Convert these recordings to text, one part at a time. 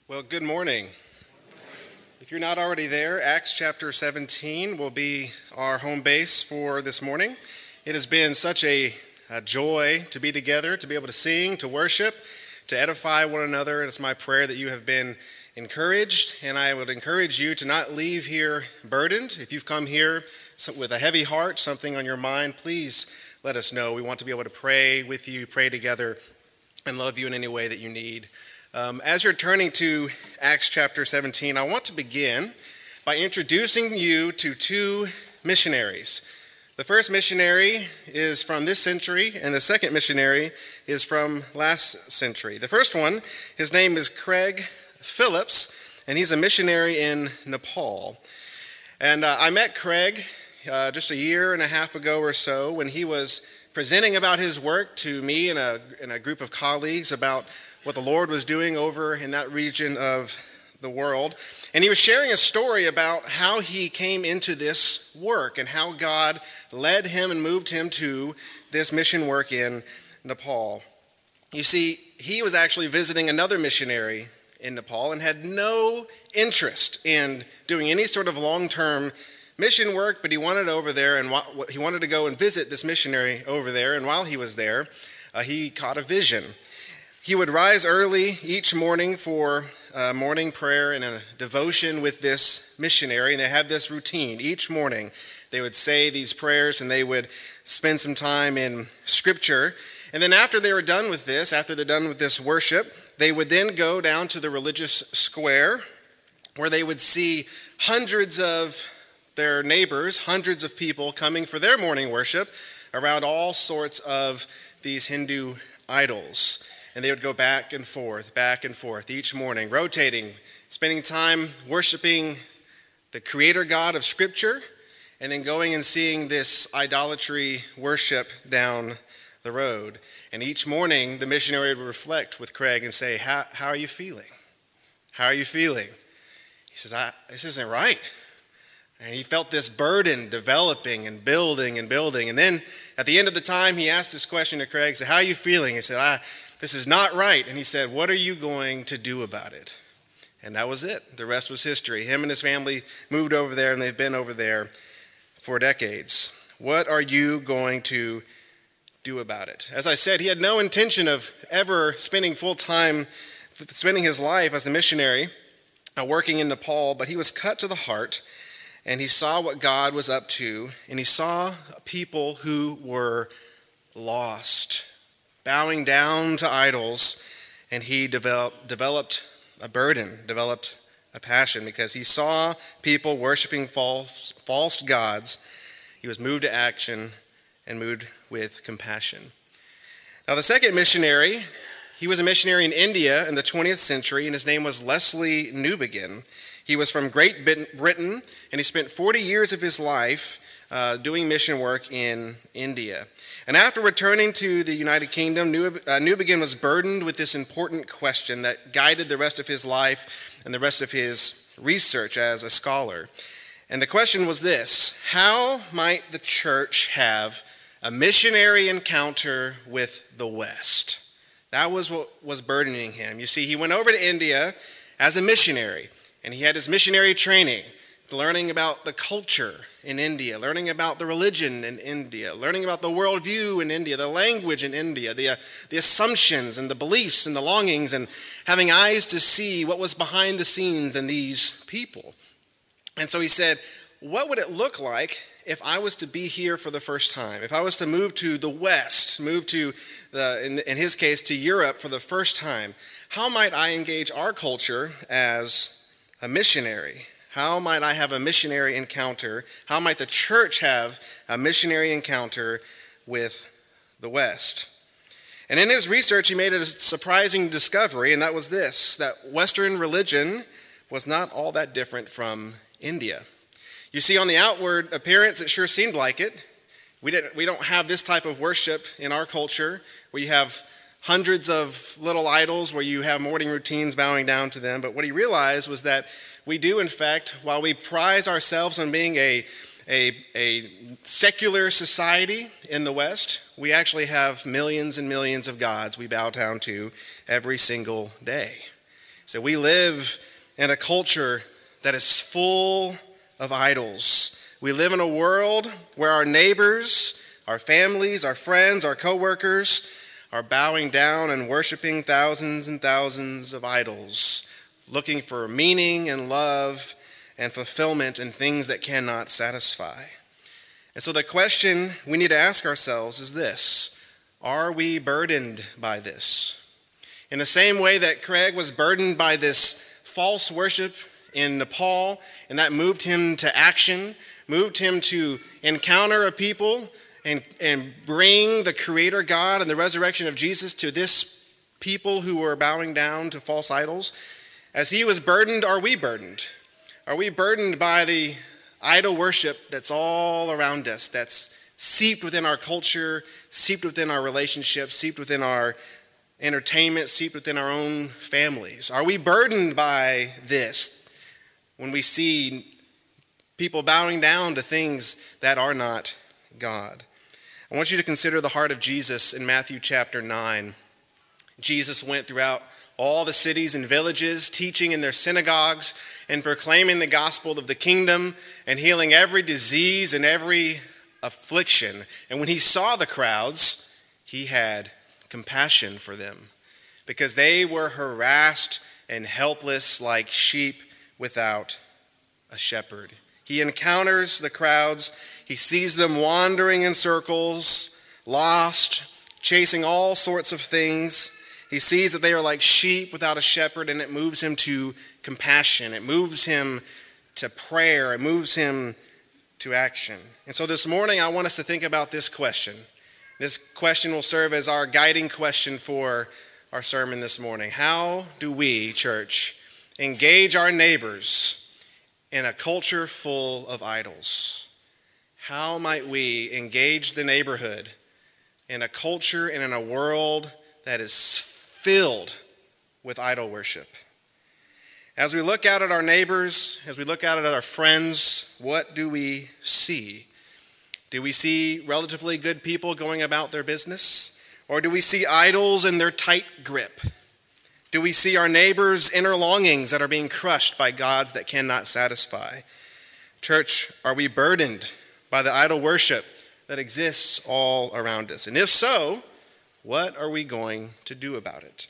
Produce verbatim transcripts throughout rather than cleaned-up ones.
Well, good morning. If you're not already there, Acts chapter seventeen will be our home base for this morning. It has been such a, a joy to be together, to be able to sing, to worship, to edify one another. And it's my prayer that you have been encouraged, and I would encourage you to not leave here burdened. If you've come here with a heavy heart, something on your mind, please let us know. We want to be able to pray with you, pray together, and love you in any way that you need. Um, as you're turning to Acts chapter seventeen, I want to begin by introducing you to two missionaries. The first missionary is from this century, and the second missionary is from last century. The first one, his name is Craig Phillips, and he's a missionary in Nepal. And uh, I met Craig uh, just a year and a half ago or so when he was presenting about his work to me and a, and a group of colleagues about what the Lord was doing over in that region of the world. And he was sharing a story about how he came into this work and how God led him and moved him to this mission work in Nepal. You see, he was actually visiting another missionary in Nepal and had no interest in doing any sort of long-term mission work, but he wanted over there and he wanted to go and visit this missionary over there. And while he was there, uh, he caught a vision. He would rise early each morning for a morning prayer and a devotion with this missionary, and they had this routine. Each morning they would say these prayers and they would spend some time in Scripture. And then after they were done with this, after they're done with this worship, they would then go down to the religious square where they would see hundreds of their neighbors, hundreds of people coming for their morning worship around all sorts of these Hindu idols. And they would go back and forth, back and forth each morning, rotating, spending time worshiping the Creator God of Scripture, and then going and seeing this idolatry worship down the road. And each morning, the missionary would reflect with Craig and say, how, how are you feeling? How are you feeling? He says, I, this isn't right. And he felt this burden developing and building and building. And then at the end of the time, he asked this question to Craig, he said, how are you feeling? He said, I... This is not right. And he said, what are you going to do about it? And that was it. The rest was history. Him and his family moved over there, and they've been over there for decades. What are you going to do about it? As I said, he had no intention of ever spending full time, spending his life as a missionary, uh, working in Nepal, but he was cut to the heart, and he saw what God was up to, and he saw people who were lost, bowing down to idols, and he developed, developed a burden, developed a passion, because he saw people worshiping false, false gods. He was moved to action and moved with compassion. Now, the second missionary, he was a missionary in India in the twentieth century, and his name was Lesslie Newbigin. He was from Great Britain, and he spent forty years of his life uh, doing mission work in India. And after returning to the United Kingdom, Newbigin was burdened with this important question that guided the rest of his life and the rest of his research as a scholar. And the question was this: how might the church have a missionary encounter with the West? That was what was burdening him. You see, he went over to India as a missionary, and he had his missionary training, learning about the culture in India, learning about the religion in India, learning about the worldview in India, the language in India, the, uh, the assumptions and the beliefs and the longings, and having eyes to see what was behind the scenes in these people. And so he said, what would it look like if I was to be here for the first time? If I was to move to the West, move to, the, in, in his case, to Europe for the first time, how might I engage our culture as a missionary? How might I have a missionary encounter? How might the church have a missionary encounter with the West? And in his research, he made a surprising discovery, and that was this: that Western religion was not all that different from India. You see, on the outward appearance, it sure seemed like it. We didn't, we don't have this type of worship in our culture where you have hundreds of little idols where you have morning routines bowing down to them. But what he realized was that we do, in fact, while we prize ourselves on being a, a, a secular society in the West, we actually have millions and millions of gods we bow down to every single day. So we live in a culture that is full of idols. We live in a world where our neighbors, our families, our friends, our coworkers are bowing down and worshiping thousands and thousands of idols, looking for meaning and love and fulfillment in things that cannot satisfy. And so the question we need to ask ourselves is this: are we burdened by this? In the same way that Craig was burdened by this false worship in Nepal, and that moved him to action, moved him to encounter a people and, and bring the Creator God and the resurrection of Jesus to this people who were bowing down to false idols. As he was burdened, are we burdened? Are we burdened by the idol worship that's all around us, that's seeped within our culture, seeped within our relationships, seeped within our entertainment, seeped within our own families? Are we burdened by this when we see people bowing down to things that are not God? I want you to consider the heart of Jesus in Matthew chapter nine. Jesus went throughout all the cities and villages, teaching in their synagogues and proclaiming the gospel of the kingdom and healing every disease and every affliction. And when he saw the crowds, he had compassion for them because they were harassed and helpless like sheep without a shepherd. He encounters the crowds. He sees them wandering in circles, lost, chasing all sorts of things. He sees that they are like sheep without a shepherd, and it moves him to compassion. It moves him to prayer. It moves him to action. And so this morning, I want us to think about this question. This question will serve as our guiding question for our sermon this morning. How do we, church, engage our neighbors in a culture full of idols? How might we engage the neighborhood in a culture and in a world that is filled with idol worship? As we look out at our neighbors, as we look out at our friends, what do we see? Do we see relatively good people going about their business? Or do we see idols in their tight grip? Do we see our neighbors' inner longings that are being crushed by gods that cannot satisfy? Church, are we burdened by the idol worship that exists all around us? And if so, what are we going to do about it?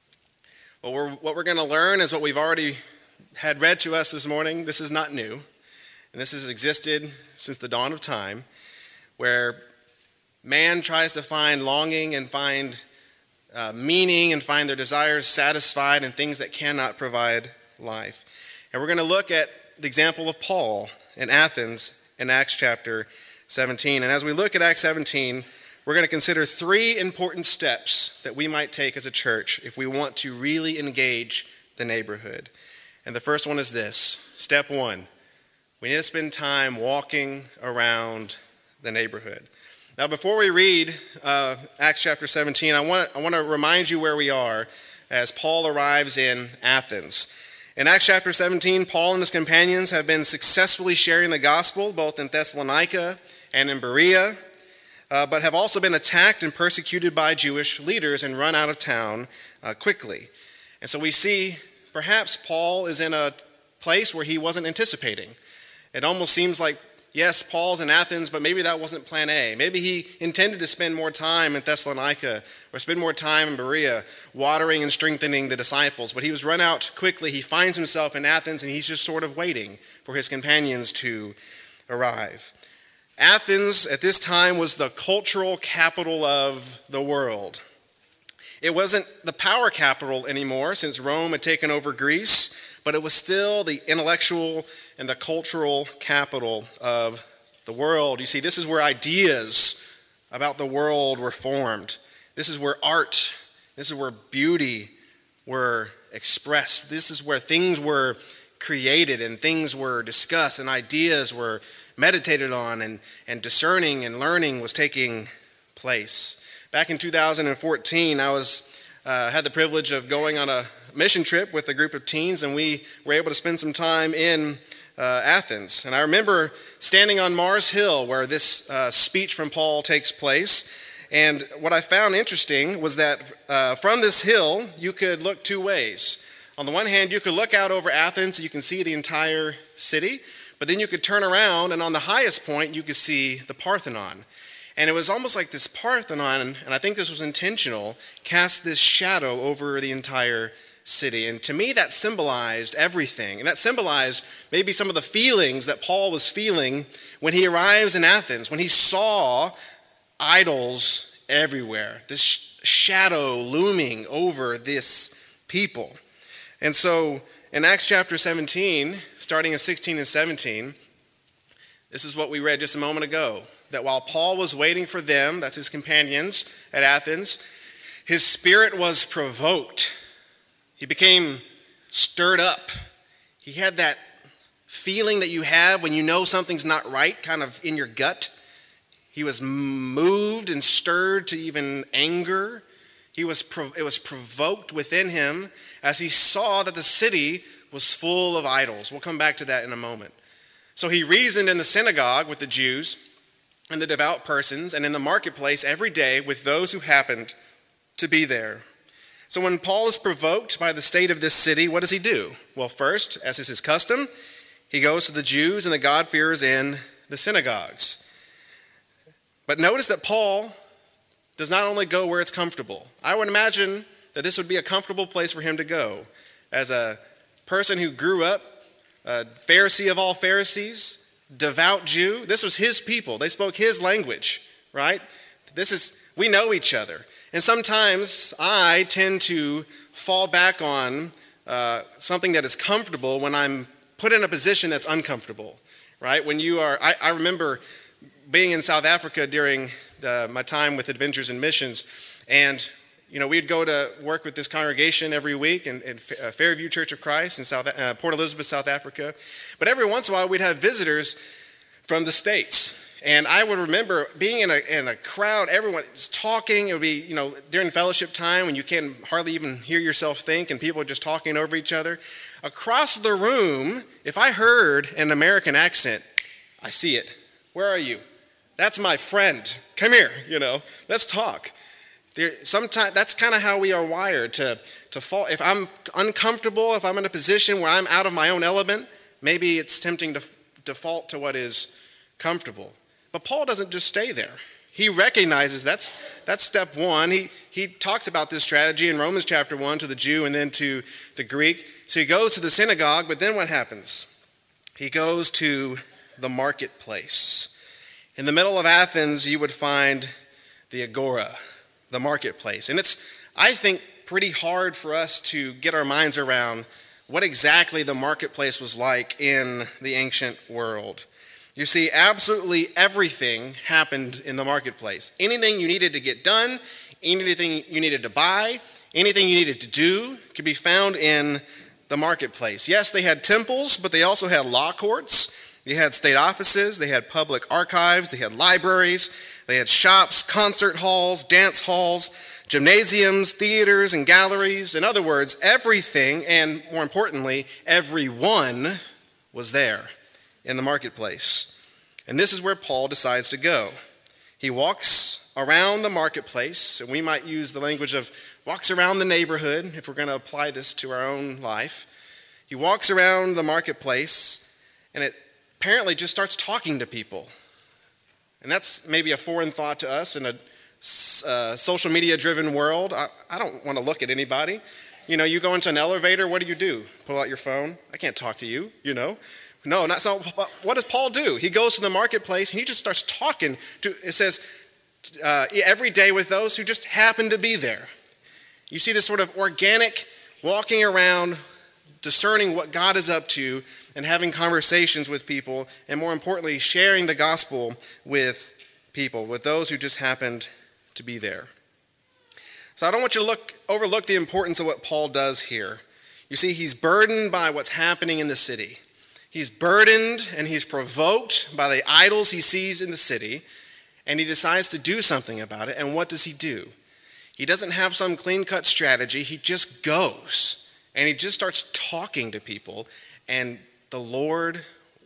Well, we're, what we're going to learn is what we've already had read to us this morning. This is not new, and this has existed since the dawn of time, where man tries to find longing and find uh, meaning and find their desires satisfied in things that cannot provide life. And we're going to look at the example of Paul in Athens in Acts chapter seventeen. And as we look at Acts seventeen, we're going to consider three important steps that we might take as a church if we want to really engage the neighborhood. And the first one is this. Step one, we need to spend time walking around the neighborhood. Now, before we read uh, Acts chapter seventeen, I want I want to remind you where we are as Paul arrives in Athens. In Acts chapter seventeen, Paul and his companions have been successfully sharing the gospel both in Thessalonica and in Berea, uh, but have also been attacked and persecuted by Jewish leaders and run out of town uh, quickly. And so we see perhaps Paul is in a place where he wasn't anticipating. It almost seems like, yes, Paul's in Athens, but maybe that wasn't plan A. Maybe he intended to spend more time in Thessalonica or spend more time in Berea, watering and strengthening the disciples. But he was run out quickly. He finds himself in Athens, and he's just sort of waiting for his companions to arrive. Athens at this time was the cultural capital of the world. It wasn't the power capital anymore since Rome had taken over Greece, but it was still the intellectual and the cultural capital of the world. You see, this is where ideas about the world were formed. This is where art, this is where beauty were expressed. This is where things were created and things were discussed and ideas were meditated on, and, and discerning and learning was taking place. Back in two thousand fourteen, I was uh, had the privilege of going on a mission trip with a group of teens, and we were able to spend some time in uh, Athens. And I remember standing on Mars Hill where this uh, speech from Paul takes place. And what I found interesting was that uh, from this hill, you could look two ways. On the one hand, you could look out over Athens, so you can see the entire city, but then you could turn around, and on the highest point, you could see the Parthenon. And it was almost like this Parthenon, and I think this was intentional, cast this shadow over the entire city. And to me, that symbolized everything. And that symbolized maybe some of the feelings that Paul was feeling when he arrives in Athens, when he saw idols everywhere, this sh- shadow looming over this people. And so in Acts chapter seventeen, starting in sixteen and seventeen, this is what we read just a moment ago, that while Paul was waiting for them, that's his companions at Athens, his spirit was provoked. He became stirred up. He had that feeling that you have when you know something's not right, kind of in your gut. He was moved and stirred to even anger. He was it was provoked within him as he saw that the city was full of idols. We'll come back to that in a moment. So he reasoned in the synagogue with the Jews and the devout persons, and in the marketplace every day with those who happened to be there. So when Paul is provoked by the state of this city, what does he do? Well, first, as is his custom, he goes to the Jews and the God-fearers in the synagogues. But notice that Paul does not only go where it's comfortable. I would imagine that this would be a comfortable place for him to go. As a person who grew up, a Pharisee of all Pharisees, devout Jew, this was his people. They spoke his language, right? This is, we know each other. And sometimes I tend to fall back on uh, something that is comfortable when I'm put in a position that's uncomfortable, right? When you are, I, I remember being in South Africa during the, my time with Adventures in Missions, and you know, we'd go to work with this congregation every week in, in Fairview Church of Christ in South, uh, Port Elizabeth, South Africa. But every once in a while, we'd have visitors from the States. And I would remember being in a, in a crowd, everyone is talking. It would be, you know, during fellowship time when you can hardly even hear yourself think and people are just talking over each other. Across the room, if I heard an American accent, I see it. Where are you? That's my friend. Come here, you know, let's talk. Sometimes that's kind of how we are wired to, to fall. If I'm uncomfortable, if I'm in a position where I'm out of my own element, maybe it's tempting to default to what is comfortable. But Paul doesn't just stay there. He recognizes that's that's step one. He he talks about this strategy in Romans chapter one to the Jew and then to the Greek. So he goes to the synagogue, but then what happens? He goes to the marketplace. In the middle of Athens, you would find the agora, the marketplace. And it's, I think, pretty hard for us to get our minds around what exactly the marketplace was like in the ancient world. You see, absolutely everything happened in the marketplace. Anything you needed to get done, anything you needed to buy, anything you needed to do could be found in the marketplace. Yes, they had temples, but they also had law courts. They had state offices. They had public archives. They had libraries. They had shops, concert halls, dance halls, gymnasiums, theaters, and galleries. In other words, everything, and more importantly, everyone was there in the marketplace. And this is where Paul decides to go. He walks around the marketplace, and we might use the language of walks around the neighborhood if we're going to apply this to our own life. He walks around the marketplace, and it apparently just starts talking to people. And that's maybe a foreign thought to us in a uh, social media-driven world. I, I don't want to look at anybody. You know, you go into an elevator, what do you do? Pull out your phone? I can't talk to you, you know. No, not so. What does Paul do? He goes to the marketplace, and he just starts talking to, it says, uh, every day with those who just happen to be there. You see this sort of organic walking around, discerning what God is up to, and having conversations with people, and more importantly, sharing the gospel with people, with those who just happened to be there. So I don't want you to look overlook the importance of what Paul does here. You see, he's burdened by what's happening in the city. He's burdened and he's provoked by the idols he sees in the city, and he decides to do something about it. And what does he do? He doesn't have some clean-cut strategy. He just goes, and he just starts talking to people, and the Lord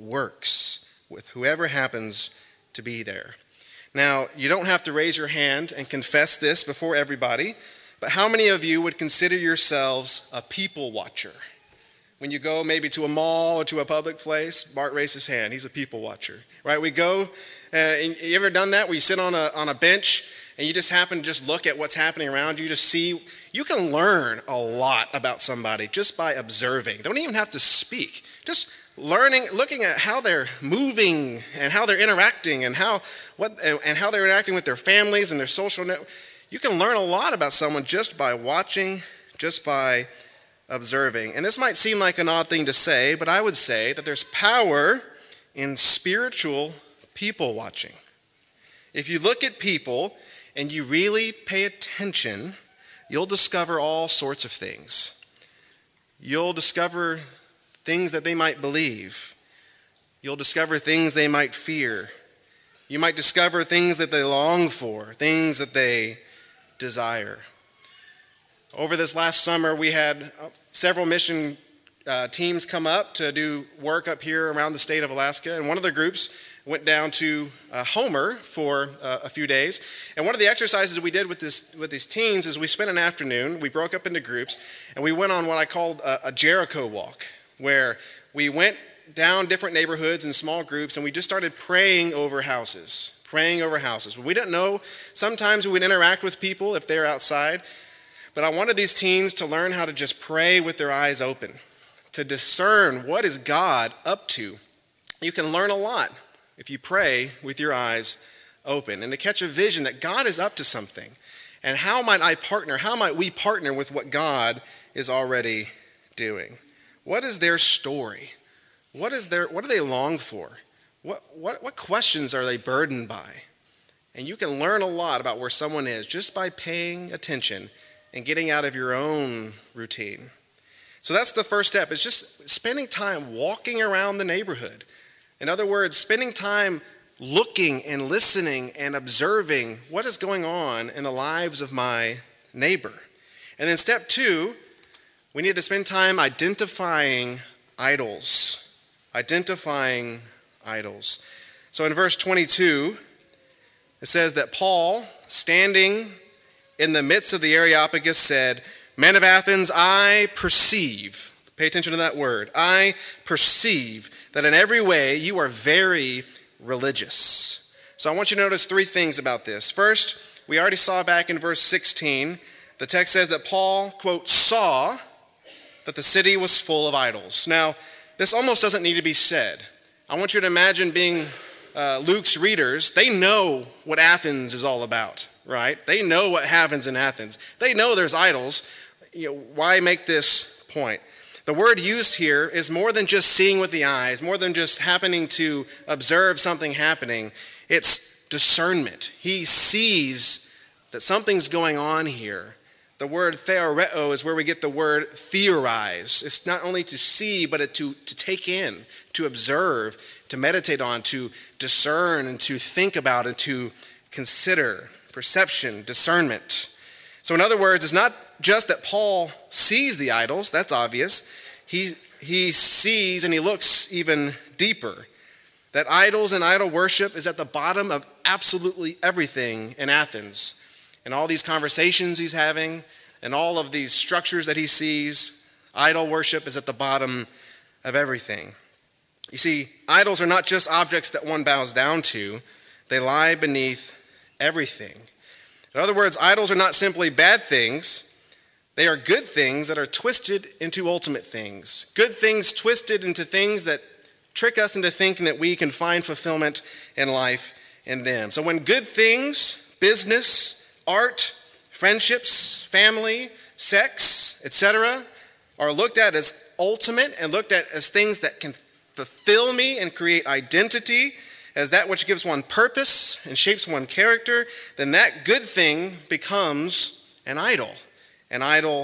works with whoever happens to be there. Now, you don't have to raise your hand and confess this before everybody, But how many of you would consider yourselves a people watcher? When you go maybe to a mall or to a public place, Bart raised his hand. He's a people watcher, right? We go, uh, and you ever done that where you sit on a on a bench and you just happen to just look at what's happening around you, just see. You can learn a lot about somebody just by observing. They don't even have to speak. Just learning, looking at how they're moving and how they're interacting and how what and how they're interacting with their families and their social network. You can learn a lot about someone just by watching, just by observing. And this might seem like an odd thing to say, but I would say that there's power in spiritual people watching. If you look at people and you really pay attention, you'll discover all sorts of things. You'll discover things that they might believe. You'll discover things they might fear. You might discover things that they long for, things that they desire. Over this last summer, we had several mission uh, teams come up to do work up here around the state of Alaska, and one of the groups went down to uh, Homer for uh, a few days. And one of the exercises we did with this with these teens is we spent an afternoon, we broke up into groups, and we went on what I called a, a Jericho walk, where we went down different neighborhoods in small groups, and we just started praying over houses, praying over houses. We didn't know, sometimes we would interact with people if they're outside, but I wanted these teens to learn how to just pray with their eyes open, to discern what is God up to. You can learn a lot if you pray with your eyes open and to catch a vision that God is up to something. And how might I partner? How might we partner with what God is already doing? What is their story? What is their, what do they long for? What, what, what questions are they burdened by? And you can learn a lot about where someone is just by paying attention and getting out of your own routine. So that's the first step, is just spending time walking around the neighborhood. In other words, spending time looking and listening and observing what is going on in the lives of my neighbor. And then step two, we need to spend time identifying idols. Identifying idols. So in verse twenty-two, it says that Paul, standing in the midst of the Areopagus, said, "Men of Athens, I perceive," pay attention to that word, "I perceive that in every way you are very religious." So I want you to notice three things about this. First, we already saw back in verse sixteen, the text says that Paul, quote, saw that the city was full of idols. Now, this almost doesn't need to be said. I want you to imagine being uh, Luke's readers. They know what Athens is all about. Right? They know what happens in Athens. They know there's idols. You know, why make this point? The word used here is more than just seeing with the eyes, more than just happening to observe something happening. It's discernment. He sees that something's going on here. The word theoreo is where we get the word theorize. It's not only to see, but to, to take in, to observe, to meditate on, to discern, and to think about, and to consider. Perception, discernment. So in other words, it's not just that Paul sees the idols, that's obvious. He, he sees and he looks even deeper. That idols and idol worship is at the bottom of absolutely everything in Athens. And all these conversations he's having and all of these structures that he sees, idol worship is at the bottom of everything. You see, idols are not just objects that one bows down to. They lie beneath everything. In other words, idols are not simply bad things. They are good things that are twisted into ultimate things. Good things twisted into things that trick us into thinking that we can find fulfillment in life in them. So when good things, business, art, friendships, family, sex, et cetera, are looked at as ultimate and looked at as things that can fulfill me and create identity, as that which gives one purpose and shapes one character, then that good thing becomes an idol. An idol,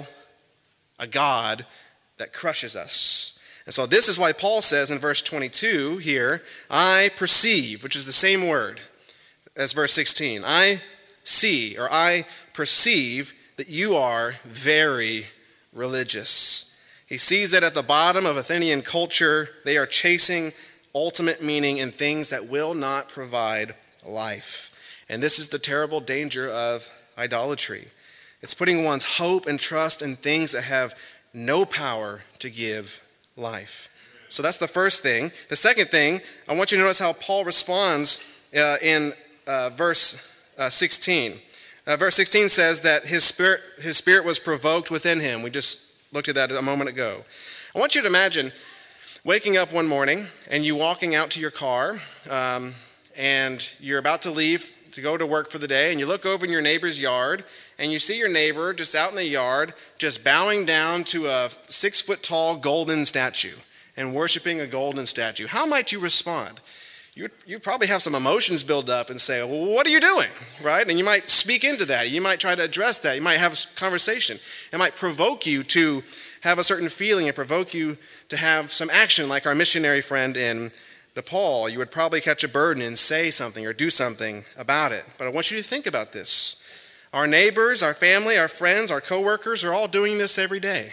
a god that crushes us. And so this is why Paul says in verse twenty-two here, I perceive, which is the same word as verse sixteen. I see, or I perceive that you are very religious. He sees that at the bottom of Athenian culture, they are chasing ultimate meaning in things that will not provide life. And this is the terrible danger of idolatry. It's putting one's hope and trust in things that have no power to give life. So that's the first thing. The second thing, I want you to notice how Paul responds uh, in uh, verse uh, sixteen. Uh, verse sixteen says that his spirit, his spirit was provoked within him. We just looked at that a moment ago. I want you to imagine waking up one morning and you walking out to your car um, and you're about to leave to go to work for the day, and you look over in your neighbor's yard and you see your neighbor just out in the yard just bowing down to a six foot tall golden statue and worshiping a golden statue. How might you respond? You you probably have some emotions build up and say, well, what are you doing, right? And you might speak into that. You might try to address that. You might have a conversation. It might provoke you to have a certain feeling and provoke you to have some action, like our missionary friend in Nepal. You would probably catch a bird and say something or do something about it. But I want you to think about this. Our neighbors, our family, our friends, our coworkers are all doing this every day.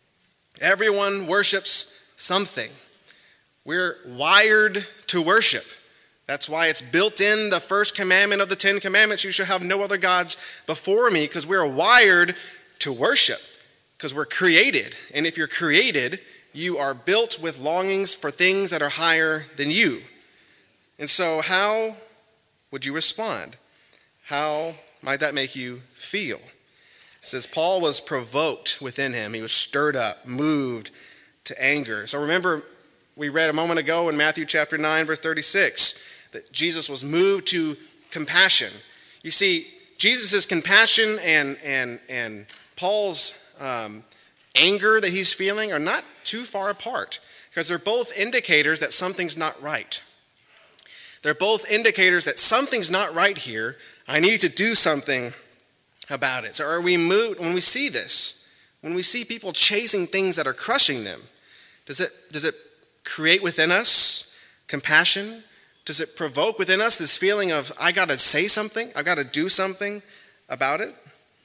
Everyone worships something. We're wired to worship. That's why it's built in the first commandment of the Ten Commandments. You shall have no other gods before me, because we're wired to worship, because we're created. And if you're created, you are built with longings for things that are higher than you. And so how would you respond? How might that make you feel? It says Paul was provoked within him. He was stirred up, moved to anger. So remember, we read a moment ago in Matthew chapter nine, verse thirty-six, that Jesus was moved to compassion. You see, Jesus' compassion and, and, and Paul's um, anger that he's feeling are not too far apart, because they're both indicators that something's not right. They're both indicators that something's not right here. I need to do something about it. So are we moved when we see this? When we see people chasing things that are crushing them, does it, does it create within us compassion? Does it provoke within us this feeling of, I got to say something, I've got to do something about it?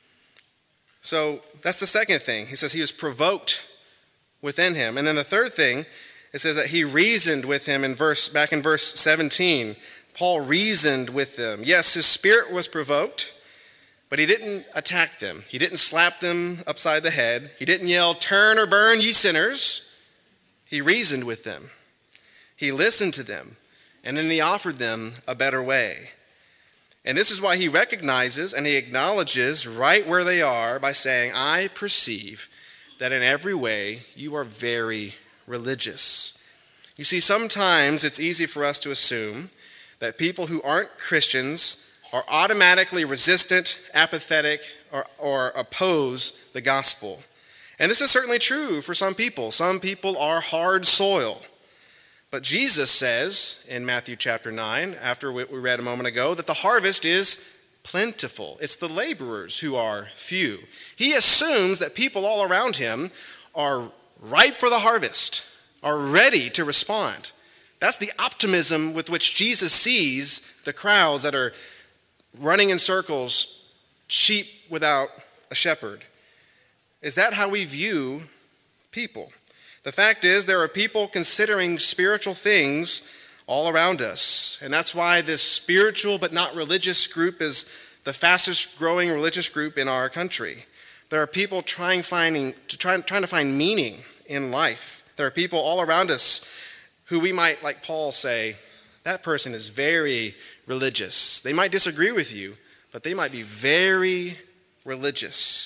So that's the second thing. He says he was provoked within him. And then the third thing, it says that he reasoned with him in verse, back in verse seventeen. Paul reasoned with them. Yes, his spirit was provoked, but he didn't attack them. He didn't slap them upside the head. He didn't yell, turn or burn, ye sinners. He reasoned with them. He listened to them. And then he offered them a better way. And this is why he recognizes and he acknowledges right where they are by saying, I perceive that in every way you are very religious. You see, sometimes it's easy for us to assume that people who aren't Christians are automatically resistant, apathetic, or, or oppose the gospel. And this is certainly true for some people. Some people are hard soil. But Jesus says in Matthew chapter nine, after what we read a moment ago, that the harvest is plentiful. It's the laborers who are few. He assumes that people all around him are ripe for the harvest, are ready to respond. That's the optimism with which Jesus sees the crowds that are running in circles, sheep without a shepherd. Is that how we view people? The fact is, there are people considering spiritual things all around us. And that's why this spiritual but not religious group is the fastest growing religious group in our country. There are people trying, finding, to try, trying to find meaning in life. There are people all around us who we might, like Paul, say, that person is very religious. They might disagree with you, but they might be very religious.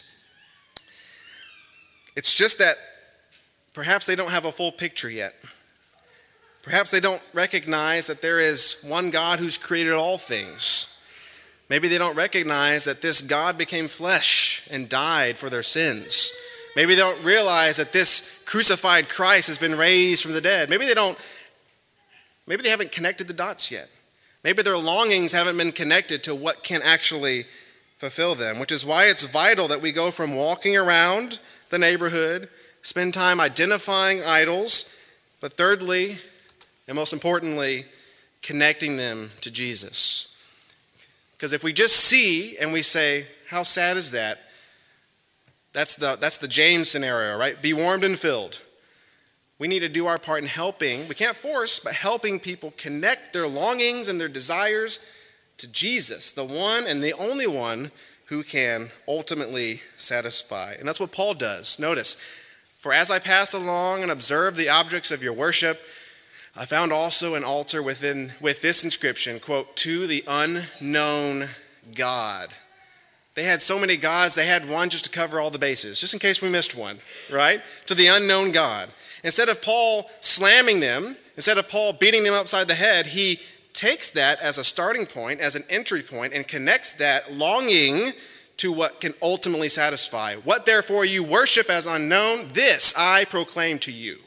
It's just that perhaps they don't have a full picture yet. Perhaps they don't recognize that there is one God who's created all things. Maybe they don't recognize that this God became flesh and died for their sins. Maybe they don't realize that this crucified Christ has been raised from the dead. Maybe they don't, maybe they haven't connected the dots yet. Maybe their longings haven't been connected to what can actually fulfill them, which is why it's vital that we go from walking around the neighborhood, spend time identifying idols, but thirdly, and most importantly, connecting them to Jesus. Because if we just see and we say, how sad is that? That's the, that's the James scenario, right? Be warmed and filled. We need to do our part in helping, we can't force, but helping people connect their longings and their desires to Jesus, the one and the only one who can ultimately satisfy. And that's what Paul does. Notice, for as I passed along and observed the objects of your worship, I found also an altar within with this inscription, quote, to the unknown God. They had so many gods, they had one just to cover all the bases, just in case we missed one, right? To the unknown God. Instead of Paul slamming them, instead of Paul beating them upside the head, he takes that as a starting point, as an entry point, and connects that longing to what can ultimately satisfy. What therefore you worship as unknown, this I proclaim to you.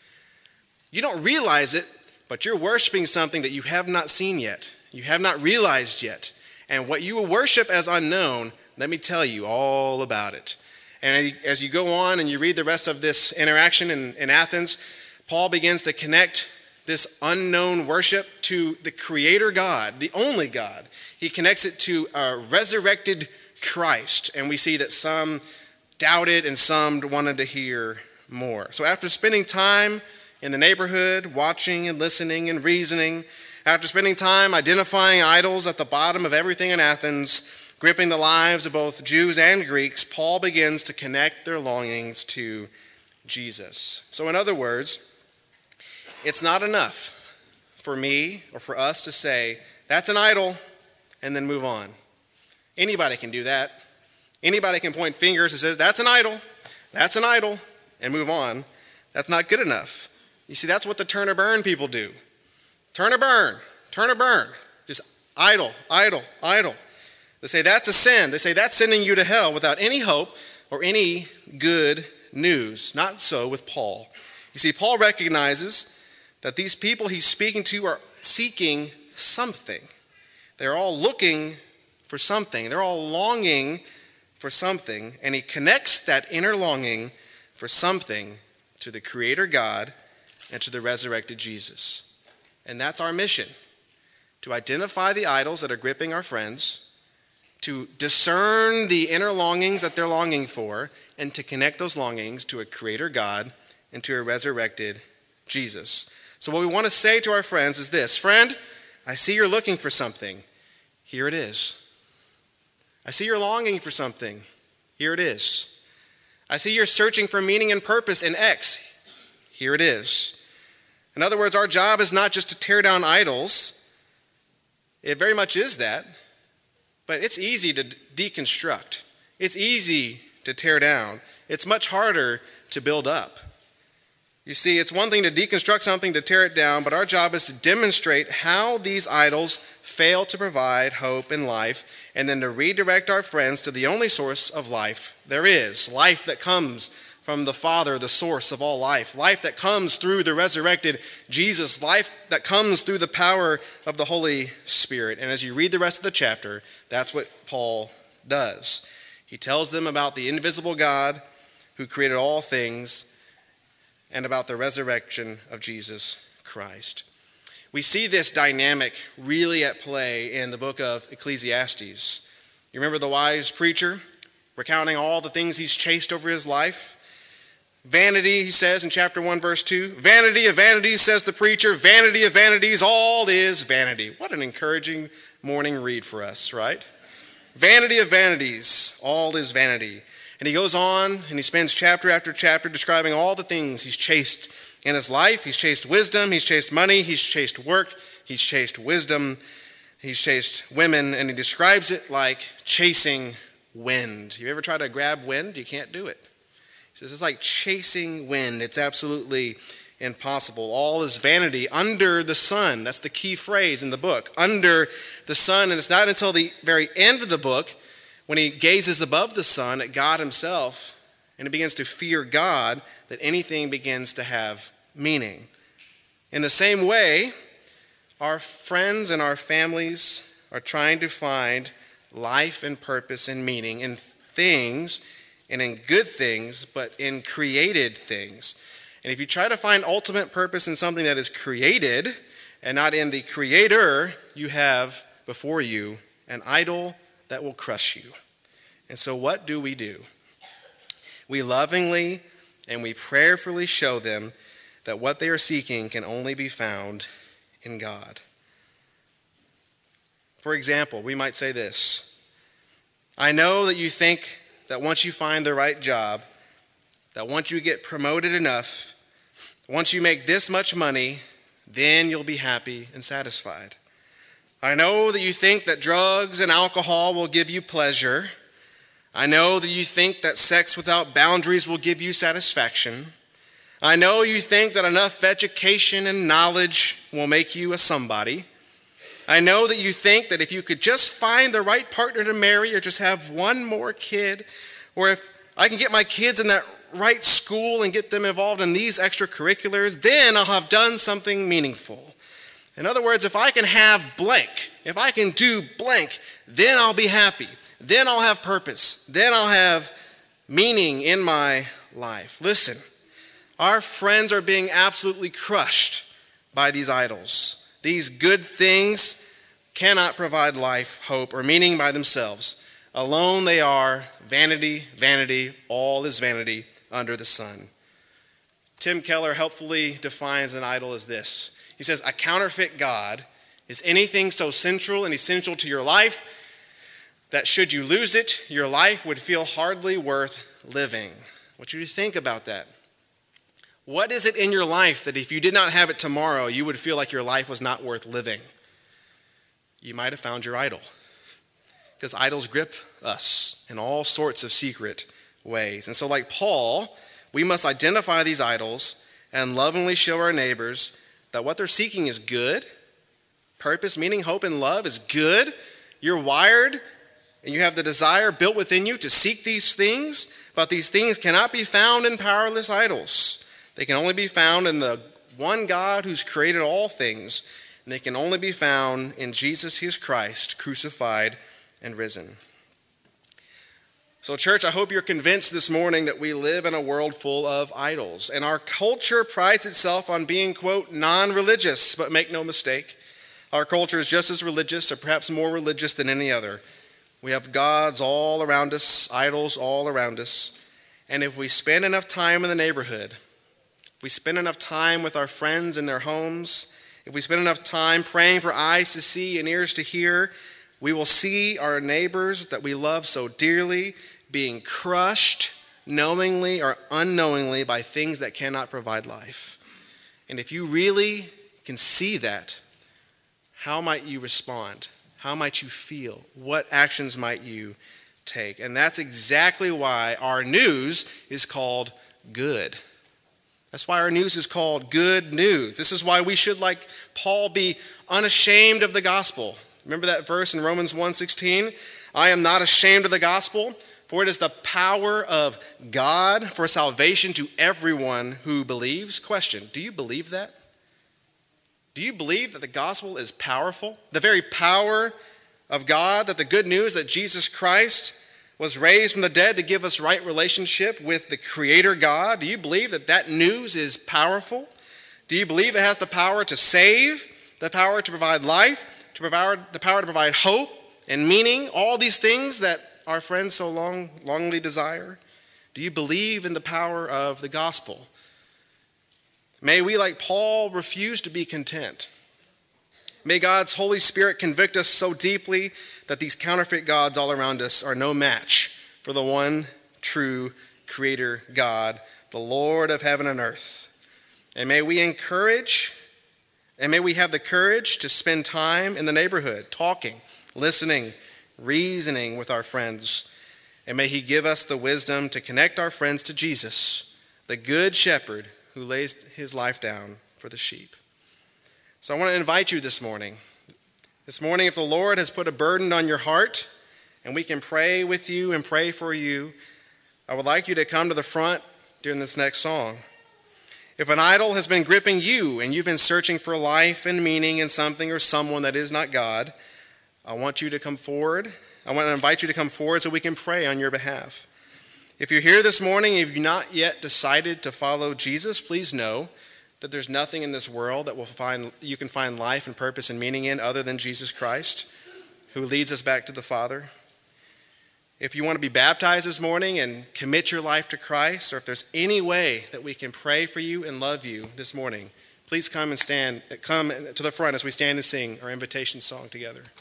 You don't realize it, but you're worshiping something that you have not seen yet. You have not realized yet. And what you worship as unknown, let me tell you all about it. And as you go on and you read the rest of this interaction in, in Athens, Paul begins to connect this unknown worship to the Creator God, the only God. He connects it to a resurrected Christ. And we see that some doubted and some wanted to hear more. So after spending time in the neighborhood, watching and listening and reasoning, after spending time identifying idols at the bottom of everything in Athens, gripping the lives of both Jews and Greeks, Paul begins to connect their longings to Jesus. So in other words, it's not enough for me or for us to say, that's an idol, and then move on. Anybody can do that. Anybody can point fingers and says, that's an idol, that's an idol, and move on. That's not good enough. You see, that's what the turn or burn people do. Turn or burn, turn or burn. Just idol, idol, idol. They say that's a sin. They say that's sending you to hell without any hope or any good news. Not so with Paul. You see, Paul recognizes that these people he's speaking to are seeking something. They're all looking for something. They're all longing for something. And he connects that inner longing for something to the Creator God and to the resurrected Jesus. And that's our mission, to identify the idols that are gripping our friends, to discern the inner longings that they're longing for, and to connect those longings to a Creator God and to a resurrected Jesus. So what we want to say to our friends is this: friend, I see you're looking for something. Here it is. I see you're longing for something. Here it is. I see you're searching for meaning and purpose in X. Here it is. In other words, our job is not just to tear down idols. It very much is that. But it's easy to deconstruct. It's easy to tear down. It's much harder to build up. You see, it's one thing to deconstruct something, to tear it down, but our job is to demonstrate how these idols fail to provide hope in life, and then to redirect our friends to the only source of life there is, life that comes from the Father, the source of all life, life that comes through the resurrected Jesus, life that comes through the power of the Holy Spirit. And as you read the rest of the chapter, that's what Paul does. He tells them about the invisible God who created all things and about the resurrection of Jesus Christ. We see this dynamic really at play in the book of Ecclesiastes. You remember the wise preacher recounting all the things he's chased over his life? Vanity, he says in chapter one, verse two. Vanity of vanities, says the preacher. Vanity of vanities, all is vanity. What an encouraging morning read for us, right? Vanity of vanities, all is vanity. And he goes on and he spends chapter after chapter describing all the things he's chased in his life. He's chased wisdom, he's chased money, he's chased work, he's chased wisdom, he's chased women, and he describes it like chasing wind. You ever try to grab wind? You can't do it. He says it's like chasing wind. It's absolutely impossible. All is vanity under the sun. That's the key phrase in the book. Under the sun. And it's not until the very end of the book when he gazes above the sun at God himself and he begins to fear God that anything begins to have meaning. In the same way, our friends and our families are trying to find life and purpose and meaning in things and in good things, but in created things. And if you try to find ultimate purpose in something that is created and not in the Creator, you have before you an idol that will crush you. And so what do we do? We lovingly and we prayerfully show them that what they are seeking can only be found in God. For example, we might say this: I know that you think that once you find the right job, that once you get promoted enough, once you make this much money, then you'll be happy and satisfied. I know that you think that drugs and alcohol will give you pleasure. I know that you think that sex without boundaries will give you satisfaction. I know you think that enough education and knowledge will make you a somebody. I know that you think that if you could just find the right partner to marry or just have one more kid, or if I can get my kids in that right school and get them involved in these extracurriculars, then I'll have done something meaningful. In other words, if I can have blank, if I can do blank, then I'll be happy. Then I'll have purpose. Then I'll have meaning in my life. Listen, our friends are being absolutely crushed by these idols. These good things cannot provide life, hope, or meaning by themselves. Alone they are vanity, vanity, all is vanity under the sun. Tim Keller helpfully defines an idol as this. He says, a counterfeit God is anything so central and essential to your life that should you lose it, your life would feel hardly worth living. I want you to think about that. What is it in your life that if you did not have it tomorrow, you would feel like your life was not worth living? You might have found your idol. Because idols grip us in all sorts of secret ways. And so like Paul, we must identify these idols and lovingly show our neighbors that what they're seeking is good. Purpose, meaning, hope, and love is good. You're wired and you have the desire built within you to seek these things, but these things cannot be found in powerless idols. They can only be found in the one God who's created all things, and they can only be found in Jesus, his Christ, crucified and risen. So church, I hope you're convinced this morning that we live in a world full of idols. And our culture prides itself on being, quote, non-religious. But make no mistake, our culture is just as religious, or perhaps more religious than any other. We have gods all around us, idols all around us. And if we spend enough time in the neighborhood, if we spend enough time with our friends in their homes, if we spend enough time praying for eyes to see and ears to hear, we will see our neighbors that we love so dearly being crushed knowingly or unknowingly by things that cannot provide life. And if you really can see that, how might you respond? How might you feel? What actions might you take? And that's exactly why our news is called good. That's why our news is called good news. This is why we should, like Paul, be unashamed of the gospel. Remember that verse in Romans one sixteen? I am not ashamed of the gospel, for it is the power of God for salvation to everyone who believes. Question, do you believe that? Do you believe that the gospel is powerful? The very power of God, that the good news that Jesus Christ was raised from the dead to give us right relationship with the Creator God? Do you believe that that news is powerful? Do you believe it has the power to save, the power to provide life, to provide the power to provide hope and meaning, all these things that our friends so long, longly desire? Do you believe in the power of the gospel? May we, like Paul, refuse to be content. May God's Holy Spirit convict us so deeply that these counterfeit gods all around us are no match for the one true Creator God, the Lord of heaven and earth. And may we encourage, and may we have the courage to spend time in the neighborhood, talking, listening, reasoning with our friends. And may he give us the wisdom to connect our friends to Jesus, the good shepherd who lays his life down for the sheep. So I want to invite you this morning. This morning, if the Lord has put a burden on your heart and we can pray with you and pray for you, I would like you to come to the front during this next song. If an idol has been gripping you and you've been searching for life and meaning in something or someone that is not God, I want you to come forward. I want to invite you to come forward so we can pray on your behalf. If you're here this morning and you've not yet decided to follow Jesus, please know that there's nothing in this world that will find you can find life and purpose and meaning in other than Jesus Christ, who leads us back to the Father. If you want to be baptized this morning and commit your life to Christ, or if there's any way that we can pray for you and love you this morning, please come and stand, come to the front as we stand and sing our invitation song together.